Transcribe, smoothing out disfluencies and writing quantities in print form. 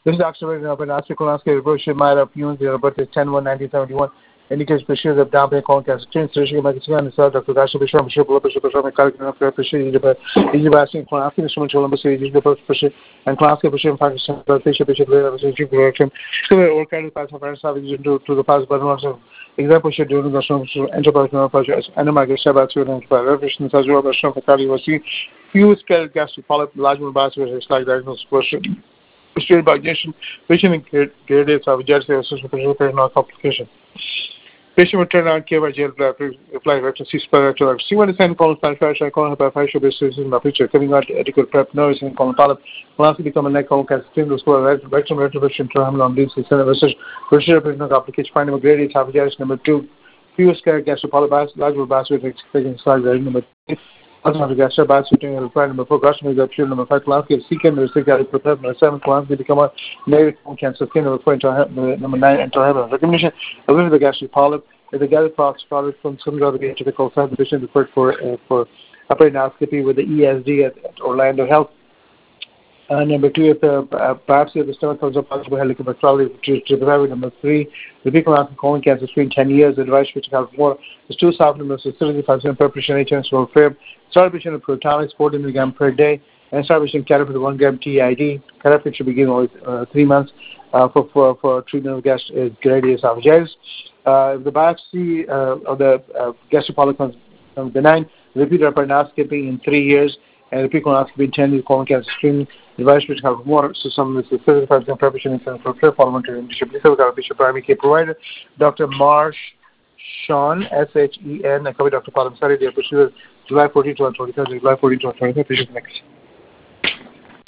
This is Dr. Benassi Kolansky, Roshi Myra Punes, your birthday is 10/1/1971. Indicates Bashir of Down Kong as Chin Station Magazine and South Dr. Gasha Bishop, Bishop, Bishop, Egypt, Kolansky, Bishop, Columbus, Egypt, Bishop, and Kolansky, Bishop, Pakistan, Bishop, Bishop, Direction. So, all kinds of parts of our service to the past, but also example should do the enterprise projects, and Shabat, and revision, as well as some Fakali was seen. Few scale gas to follow large basket, like diagnosis question. Straight by Jason, vision and grades of jersey association for no complication. Patient will turn on care by jail apply rectal C-spur to see what is send colon manufacturer calling about facial business in my picture, coming out adequate prep noise and colon polyp, will also become a neck colon casting the score rectum retribution to hammer on leads and center research, Bashir no complication, finding a grade of jersey number 2, few scare gas to polybass, large bass with expecting slide number 3. Number 4, Russian is appeal number 5, Kolansky, second, number 6, prepared number 7, Kolansky become a native cancer skin, number 4, number 9, enter heaven. Recognition, a little bit of gastric polyp, is a gastric product from some other typical subdivision referred for upper endoscopy with the ESD at Orlando Health. Number 2, if biopsy of the stomach comes up possible helicobacteremia to the very. Number 3, the people asking colon cancer screen 10 years, the device which has more is 2 supplements, 75% preparation HMs for fair, starvation of protonics 40 milligram per day, and starvation catheter with 1 gram TID. Catheter should be given with 3 months for treatment of Giardia esophagitis. If the biopsy of the gastric polyp comes benign, repeat endoscopy in 3 years, and repeat colonoscopy in 10 years, colon cancer screening. Device which have more, so some of this is 35% preparation and for fair parliamentary bishop. This is our bishop primary care provider, Dr. Marsh Sean, SHEN, and cover Dr. Palam Sari, the July 14 to 23rd, July 14 to 23rd, next.